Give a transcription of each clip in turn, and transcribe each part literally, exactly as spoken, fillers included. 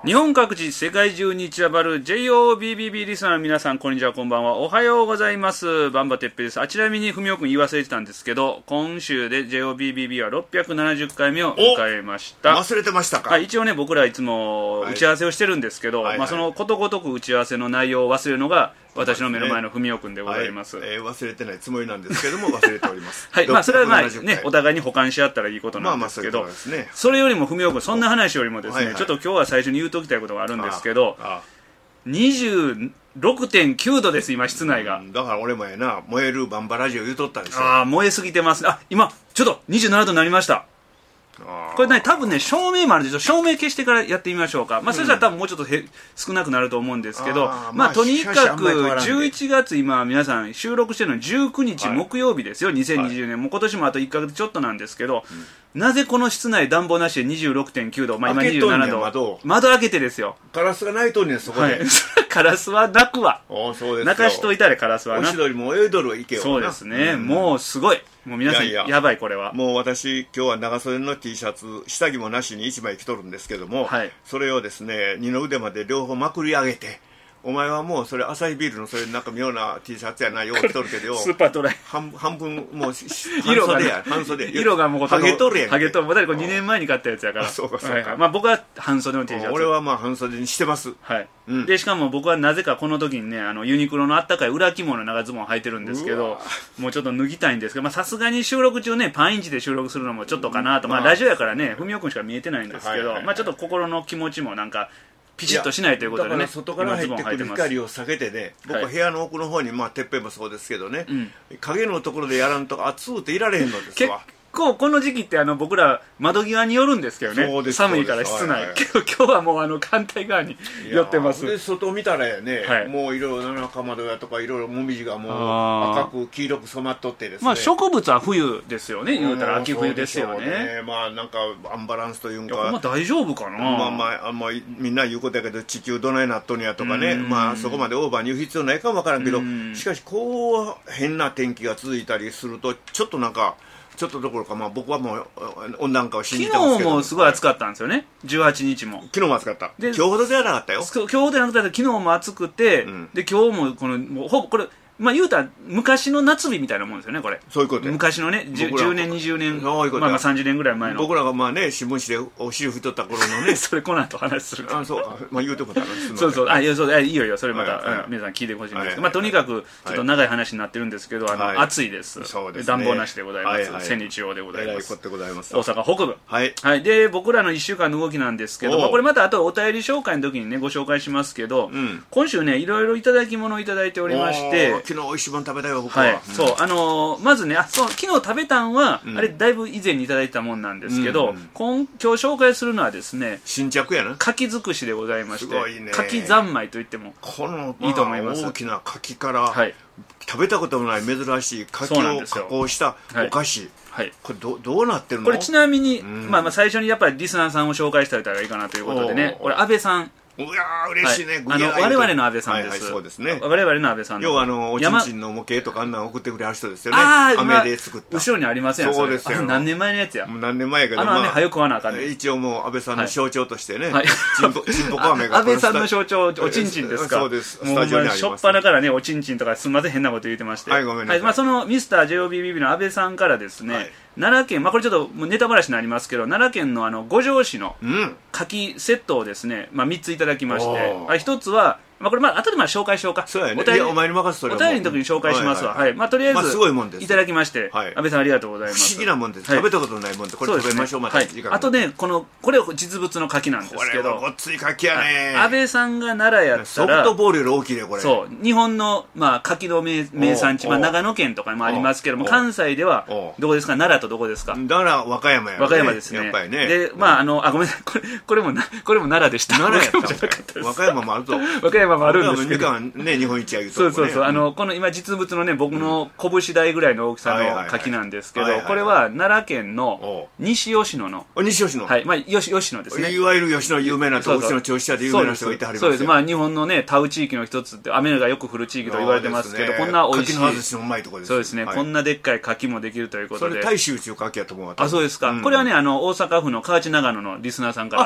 日本各地世界中に散らばる ジェイオービービービー リスナーの皆さん、こんにちは、こんばんは、おはようございます。バンバてっぺです。あちなみにふみおくん言い忘れてたんですけど、今週で ジェイオービービービー はろっぴゃくななじゅっかいめを迎えました。 忘れてましたか。 はい、一応ね、僕らいつも打ち合わせをしてるんですけど、はい、まあ、そのことごとく打ち合わせの内容を忘れるのが私の目の前のふみおくんでございます、 はい、えー、忘れてないつもりなんですけども忘れておりますはい、まあそれはまあね、お互いに補完し合ったらいいことなんですけど、まあまあ そ, ううね、それよりもふみおくん、そんな話よりもですね、はいはい、ちょっと今日は最初に言うときたいことがあるんですけど、ああ にじゅうろくてんきゅうどです、今室内が、うん、 だから俺もやな、燃えるバンバラジオ言うとったでしょ。 ああ、燃えすぎてます。あ、今ちょっとにじゅうななどになりました。これね、多分ね、照明もあるんでしょ。照明消してからやってみましょうか。まあ、そしたら多分もうちょっとへ少なくなると思うんですけど、あまあ、とにかくじゅういちがつ、今皆さん収録してるのじゅうくにち木曜日ですよ、にせんにじゅうねん、はい、もう今年もあといっかげつちょっとなんですけど、うん、なぜこの室内暖房なしで にじゅうろくてんきゅうど、まあ、今にじゅうななど、窓, 窓開けてですよ。 カラスが鳴いとんねん、そこで、はい、 カラスは鳴くわ。 おそうですよ、 泣かしといたれ、カラスはな。 おしどりも泳いどるはいけよな。 そうですね、うん、もうすごい、もう皆さん や, やばい、これはもう私今日は長袖の T シャツ下着もなしにいちまい着とるんですけども、はい、それをですね二の腕まで両方まくり上げて、お前はもうそれアサヒビールのそれなんか妙な T シャツやな、よう着とるけどスーパートライ半, 半分もう半袖や半袖色がもうハゲとるやん。 ハゲとる、もうだってこれにねんまえに買ったやつやから。 そうかそうか、はいはい、 まあ、僕は半袖の T シャツ、 俺はまあ半袖にしてます、はい、 うん、でしかも僕はなぜかこの時にね、あのユニクロのあったかい裏着物長ズボン履いてるんですけど、もうちょっと脱ぎたいんですけど、さすがに収録中ねパンインチで収録するのもちょっとかなと、まあ、ラジオやからねふみおくんしか見えてないんですけど、はいはいはい、まあ、ちょっと心の気持ちもなんかピチッとしないということでね、 だから外から入ってくる光を避けてね、僕は部屋の奥の方に、まあてっぺんもそうですけどね、うん、影のところでやらんと暑うていられへんのですわ。 結構この時期ってあの僕ら窓際に寄るんですけどね、寒いから室内、はいはい、けど今日はもうあの反対側に寄ってます。 で外見たらやね、はい、もういろいろなかまどやとかいろいろもみじがもう赤く黄色く染まっとってですね、 まあ植物は冬ですよね、言うたら秋冬ですよね。 ね、まあなんかアンバランスというか、 いや、まあ、大丈夫かな。 まあまああんまみんな言うことやけど地球どないなっとんやとかね、まあそこまでオーバーに言う必要ないかもわからんけど、しかしこう変な天気が続いたりするとちょっとなんかちょっとどころか、まあ、僕はもう温暖化を信じてますけど、 昨日もすごい暑かったんですよね、じゅうはちにちも。 昨日も暑かった。今日ほどではなかったよ。 今日ほどではなかった。昨日も暑くて、うん、で今日もこのもうほぼこれ、まあ、言うたら昔の夏日みたいなもんですよね、これ。 そういうこと。 昔のね、じゅうねんにじゅうねん、まあ、まあさんじゅうねんぐらい前の僕らがまあね新聞紙でお尻拭いとった頃のねそれこの後話する。 あ、そうか、まあ、言うてもたらそうそう、あ、いや、そう、いいよいいよ、それまた、はいはい、皆さん聞いてほしいんですけど、はいはい、まあ、とにかくちょっと長い話になってるんですけど、はい、あの暑いです、そうですね、暖房なしでございます、はいはい、千日用でございます、大阪北部、はい、はい、で僕らのいっしゅうかんの動きなんですけど、まあ、これまたあとお便り紹介の時にねご紹介しますけど、うん、今週ねいろいろいただき物をいただいておりまして、 昨日おいしいもの食べたよ僕は、はい、うん、そう、あのー、まずね、あ、そう、昨日食べたんは、うん、あれだいぶ以前にいただいたもんなんですけど、うんうん、今, 今日紹介するのはですね、 新着やな、 柿尽くしでございまして、 すごいね、 柿三昧といってもこの、 いいと思います。 大きな柿から、はい、食べたこともない珍しい柿を加工したお菓子、はいはい、これ ど, どうなってるの？ これちなみに、うん、まあ、まあ最初にやっぱりリスナーさんを紹介しておいたらいいかなということでね、これ安倍さん、 いやー嬉しいね、 はい、あの我々の安倍さんです、はいはい、 そうですね、 我々の安倍さんの、 要はあのおちんちんの模型とかあんなの送ってくれる人ですよね、 あー、 飴で作った、 後ろにありますやん、 そうですよ、 何年前のやつや、 何年前やけど、 あの飴早く食わなあかんねん、 一応もう安倍さんの象徴としてね、 はい、 ちんぽこ飴が安倍さんの象徴おちんちんですか。 そうです、 スタジオにあります。もうしょっぱなからねおちんちんとかすみません変なこと言ってまして、 はい、ごめんなさい、はい、 まあ、そのミスター ジェイオービービービー の安倍さんからですね、はい、奈良県、まあ、これちょっとネタ話になりますけど、奈良県のあの五条市の柿セットをですね、まあ、みっついただきまして、ひとつは、まあ、これまあ後でまあ紹介しようか、 そうやね、 お便り、 お前に任せとればお便りの時に紹介しますわ、はいはいはい、まあ、とりあえず、まあ、すごいもんですいただきまして、はい、安倍さんありがとうございます。 不思議なもんです、はい、食べたことないもんで、これ食べましょう、また、はい、 あとね、このこれ実物の柿なんですけど、これはごっつい柿やね、 安倍さんが奈良やったらソフトボールより大きいね、これ。 そう日本の、まあ、柿の 名, 名産地、まあ、長野県とかもありますけども、関西ではどこですか、奈良とどこですか。 奈良、和歌山や、ね、 和歌山ですね、 やっぱりね。 で、まあ、あのあごめんなさい、これこれもなこれも奈良でした。 奈良やった和歌山もあるぞ。 和歌山もあるんですけど、 ね、日本一やいうとこ、 ね、そうそうそう、あのこの今実物のね僕の拳大ぐらいの大きさの柿なんですけど、これは奈良県の西吉野の、 西吉野、 はい、まあ吉吉野ですね。 いわゆる吉野有名なとうちの銚子屋で有名な人がいてはりますよ。 そうです、まあ日本のね田植地域の一つって雨がよく降る地域と言われてますけど、こんな美味しい柿の外しのうまいところです。 そうですね、はい、こんなでっかい柿もできるということで、 それ大衆中柿やと思うわ。 あ、そうですか、うん、これはねあの大阪府の河内長野のリスナーさんから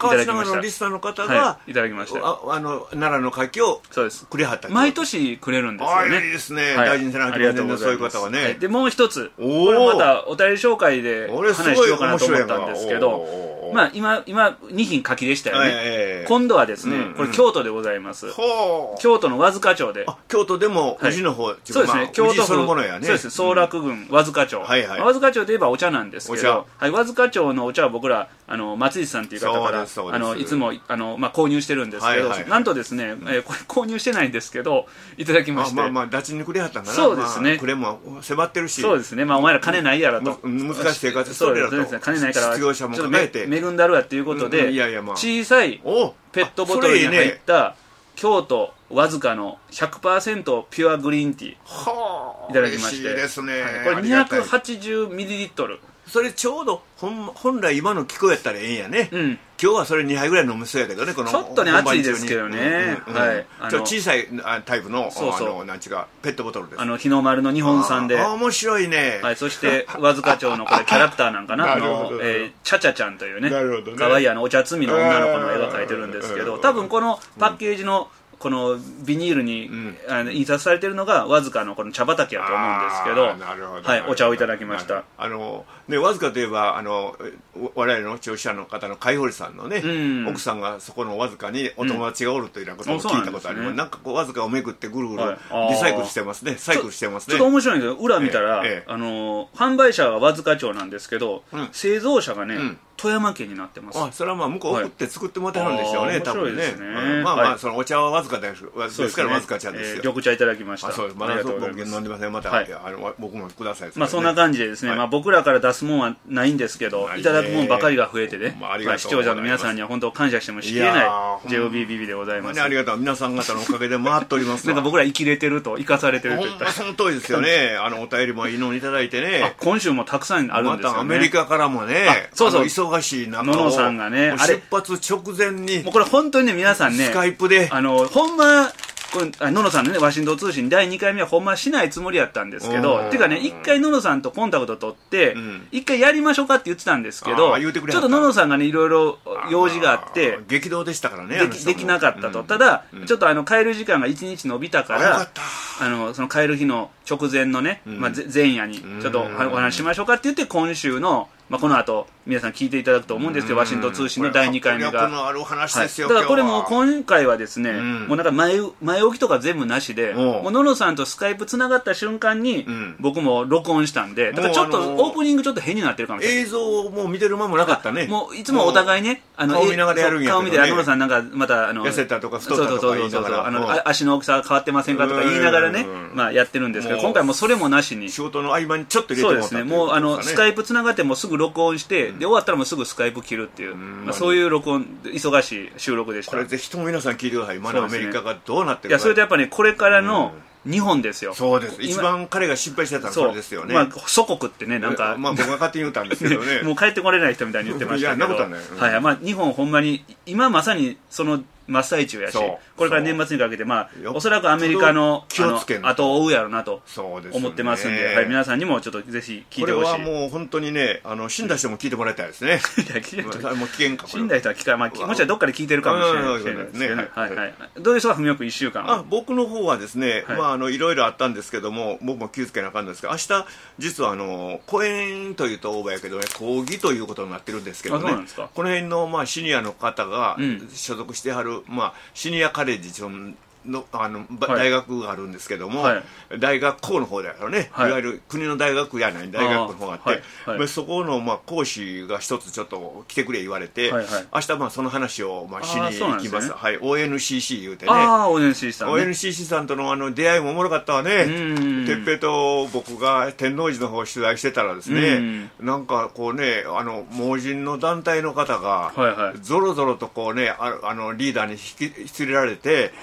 河内長野のリスナーの方が、 はい、いただきました。 ああの奈良の柿をそうですくれはった。 毎年くれるんですよね。 あいいですね、 はい、 大事にせなきゃいけないんで、そういう方はね、 はい、でもう一つ、 おこれまたお便り紹介で話しようかなと思ったんですけど、まあ、今今に品柿でしたよね、えー、今度はですね、うんうん、これ京都でございます。京都の和塚町で、 あ京都でも宇治の方、はい、 そうですね、京都府、 そのものやね、 そうです、総楽郡和塚町、はいはい、和塚町といえばお茶なんですけど、はい、和塚町のお茶は僕らあの松井さんという方からあのいつもあの、まあ、購入してるんですけど、はいはいはい、なんとですね、えー、これ購入してないんですけどいただきまして、 まあまあダチにくれはったんかな。 そうですね、 まあ、くれも迫ってるし、 そうですね、まあお前ら金ないやろと、 難しい生活してるやろと、そうですね、金ないから失業者も抱えて恵んだるわっていうことで、うん、いやいやまあ、小さいペットボトルに入った京都わずかの ひゃくパーセント ピュアグリーンティーいただきまして、 嬉しいですね、 はい、これにひゃくはちじゅうミリリットル、 それちょうど本本来今の気候やったらええんやね、うん、今日はそれにはいぐらい飲むそうやけどね、このちょっとね暑いですけどね、 うんうん、はい、ちょ小さいタイプのそうそうあのなんちゅうかペットボトルです。 あの日の丸の日本産で、 ああ面白いね、 はい、そして和塚町のこれキャラクターなんかなあの、えー、チャチャちゃんというねかわいいあのお茶摘みの女の子の絵が描いてるんですけど、多分このパッケージのこのビニールに、うん、あの印刷されているのがわずかのこの茶畑やと思うんですけど、なるほど、はい、お茶をいただきました。 あのね、わずかといえばあの我々の聴取者の方の海堀さんのね、うん、奥さんがそこのわずかにお友達がおるというようなことを聞いたことあります。うん、なんかこうわずかをめぐってぐるぐるリサイクルしてますね、サイクルしてますね。 ちょっと面白いんだけど裏見たら、ええ、あの販売者は和塚町なんですけど、うん、製造者がね、うん、富山県になってます。 あ、それはまあ向こう送って作ってもらってるんでしょうね、はい、多分ね。まあまあ、はい、そのお茶はわずかですですからわずか茶ですよ。 えー、緑茶いただきました。 あ、そうです。まだ僕飲んでません。また、はい、あの僕もください。 まあそんな感じでですね、はい、まあ僕らから出すもんはないんですけど、いただくもんばかりが増えてね、まあ、まあ視聴者の皆さんには本当感謝してもしきれない ジェイオービービービー でございます。 ありがとう。皆さん方のおかげで回っております。 なんか僕ら生きれてると生かされてるといった。 その通りですよね。あのお便りもいいのにいただいてね。 今週もたくさんあるんですよね。 またアメリカからもね、 そうそう忙しい中ののさんがね、 出発直前にもうこれ本当にね皆さんねスカイプであのほんまこれあののさんのねワシントン通信だいにかいめはほんましないつもりやったんですけど、っていうかね一回ののさんとコンタクト取って一、うん、回やりましょうかって言ってたんですけど、ちょっとののさんがねいろいろ用事があって激動でしたからねできできなかったと、うん、ただ、うん、ちょっとあの帰る時間がいちにち延びたからああのその帰る日の直前のね、うんまあ、前夜にちょっとお話ししましょうかって言って今週のまあ、この後皆さん聞いていただくと思うんですけど、ワシントン通信のだいにかいめが、 のある話ですよ、 はい、だからこれも今回はですね、うん、もうなんか前前置きとか全部なしで、もうののさんとスカイプつながった瞬間に、うん、僕も録音したんで、だからちょっとオープニングちょっと変になってるかもしれない。 映像も見てる間もなかったね。 もういつもお互いね、あの顔見ながらやるんやけど、ね、 顔見てののさんなんかまたあの痩せたとか太ったとか言いながら、 あの足の大きさが変わってませんかとか言いながらね、まあやってるんですけど、今回もそれもなしに仕事の合間にちょっと入れてもらった。 そうですね。もうあのスカイプつながってもすぐ録音して。で終わったらもうすぐスカイプ切るっていう、まあ、そういう録音忙しい収録でした。 これぜひとも皆さん聞いてください。まだアメリカがどうなってるか、ね、 いやそれとやっぱり、ね、これからの日本ですよ。 そうです。一番彼が心配してたのはそれですよね。 まあ、祖国ってねなんかまあ僕が勝手に言ったんですけどねもう帰ってこれない人みたいに言ってましたけどいやなことはない、うんはいまあ、日本ほんまに今まさにその真っ最中やしこれから年末にかけて、まあ、おそらくアメリカの後を追うやろうなと思ってますんで、はい、皆さんにもちょっとぜひ聞いてほしい。 これはもう本当にねあの死んだ人も聞いてもらいたいですねもう危険か死んだ人は聞か、まあ、もしかしたらどっかで聞いてるかもしれないですね、はいはい、どうですか文雄君いっしゅうかんあ僕の方はですね、はいまあ、あのいろいろあったんですけども僕も気をつけなあかんですが明日実はあの講演というとオーバーやけどね講義ということになってるんですけどねこの辺の、まあ、シニアの方が所属してはる、うんまあ、シニアカレッジのあの、はい、大学があるんですけども、はい、大学校の方だからね、はい、いわゆる国の大学やない大学の方があって、はいはい、そこの、まあ、講師が一つちょっと来てくれ言われて、はいはい、明日まあその話を、まあ、しに行きます。はい、オーエヌシーシー 言うてねあ オーエヌシーシー さん、ね、 オーエヌシーシー さんとのあの出会いもおもろかったわね。哲平と僕が天王寺の方を取材してたらですねなんかこうねあの盲人の団体の方が、はいはい、ぞろぞろとこうねああのリーダーに引き連れられて、はい、街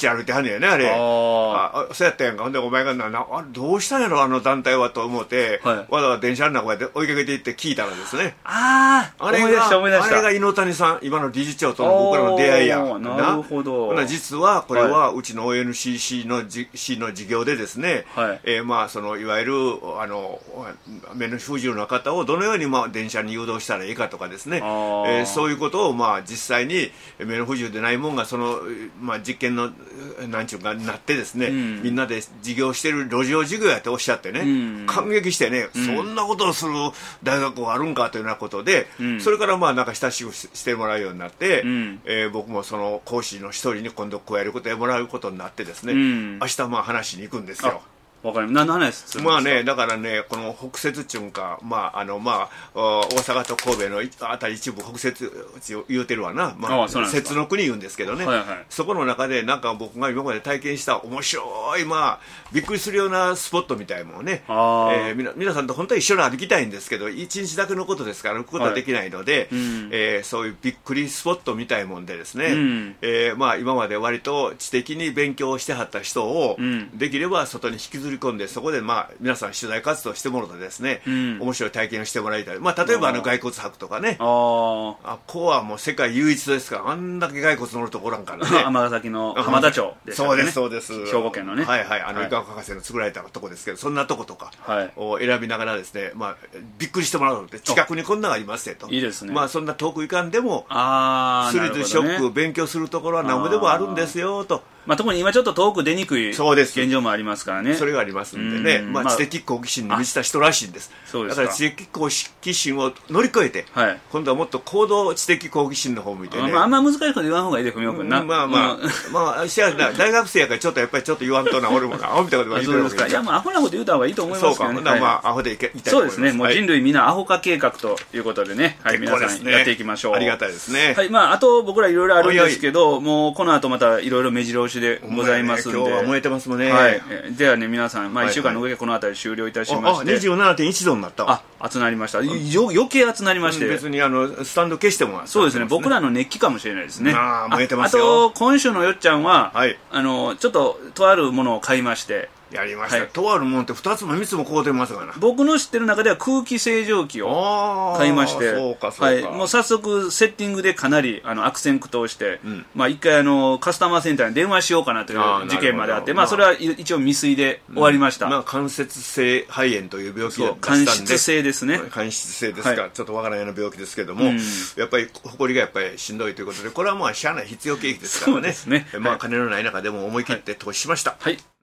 して歩いてはんねやねあれ。ああそうやったやんか。ほんでお前がななあどうしたんやろあの団体はと思って、はい、わざわざ電車の中で追いかけていって聞いたらですね、 あああれがあれが猪谷さん、今の理事長との僕らの出会いやなるほど。 な実はこれはうちの オーエヌシーシー のじの事業でですね、はい、えー、まあそのいわゆるあの目の不自由な方をどのようにまあ電車に誘導したらいいかとかですね、えー、そういうことをまあ実際に目の不自由でないもんがその、まあ、実験のなんちゅうかなってですね、うん、みんなで事業してる路上授業やっておっしゃってね、うん、感激してね、うん、そんなことをする大学があるんかというようなことで、うん、それからまあなんか親しくしてもらうようになって、うん、えー、僕もその講師の一人に今度加えることでもらうことになってですね、うん、明日まあ話しに行くんですよ。 わかります。何の話するんですか。 まあね、だからね、この北摂っていうか、まああのまあ大阪と神戸のあたり一部北摂を言うてるわな、まあ摂の国言うんですけどね、はいはい、そこの中でなんか僕が今まで体験した面白い、まあびっくりするようなスポットみたいなもんね、えー、みな皆さんと本当は一緒に歩きたいんですけど、一日だけのことですから歩くことはできないので、はい、うん、えー、そういうびっくりスポットみたいもんでですね、うん、えー、まあ今まで割と知的に勉強してはった人を、うん、できれば外に引きずり込んで、そこでまあ皆さん取材活動してもらうとですね、うん、面白い体験をしてもらいたい。まあ例えばあの骸骨博とかね、ああここはもう世界唯一ですから、あんだけ骸骨乗るところなんからね。 尼崎の浜田町でしたね。 そうですそうです。 兵庫県のね。 はいはい、あの医学博士の作られたとこですけど、そんなとことかを選びながらですね、まあびっくりしてもらうので、近くにこんなのがありますよと。 いいですね。 まあそんな遠く行かんでも、あスリルショック、ね、勉強するところは何もでもあるんですよと。 まあ、特に今ちょっと遠く出にくい現状もありますからね。 それがありますんでね、まあ、知的好奇心に満ちた人らしいんです。 そうですか。だから知的好奇心を乗り越えて、はい、今度はもっと行動知的好奇心の方を向いてね。 まあ、あんま難しいこと言わん方がいいで、文雄君な。 まあまあ、まあ、大学生やからちょっとやっぱりちょっと言わんとな、俺もな、アホみたいなこと言ってるわけです。 いや、まあ、アホなこと言うた方がいいと思いますけどね。 そうか、まあ、アホでいきたいと思います。 そうですね、もう人類みんなアホ化計画ということでね、はい、皆さんやっていきましょう。 ありがたいですね。 はい、まあ、あと僕らいろいろあるんですけど、もうこの後またいろいろ目白押しでございます。 今日は燃えてますもんね。 はい、ではね皆さん、まあ、いっしゅうかんの動きこの辺り終了いたしまして、 あ にじゅうななてんいち 度になったわ。 あ熱なりました。よ余計熱なりまして、 別にあのスタンド消してもそうですね、僕らの熱気かもしれないですね。 あ燃えてますよ。 あと今週のよっちゃんは、はい、あのちょっととあるものを買いまして、 やりました、はい、とあるもんってふたつもみっつも買うてますからな。 僕の知ってる中では空気清浄機を買いまして、 そうかそうか、 はい、もう早速セッティングでかなりあの悪戦苦闘して、うん、まあ一回あのカスタマーセンターに電話しようかなという事件まであって、まあそれは一応未遂で終わりました。うん、 まあ関節性肺炎という病気だったんで、間質性ですね。 間質性ですか、はい、ちょっとわからないような病気ですけども、うん、やっぱり埃がやっぱりしんどいということで、これはまあしゃあない必要経費ですからね。そうですね。まあ金のない中でも思い切って投資しました。 はい。はい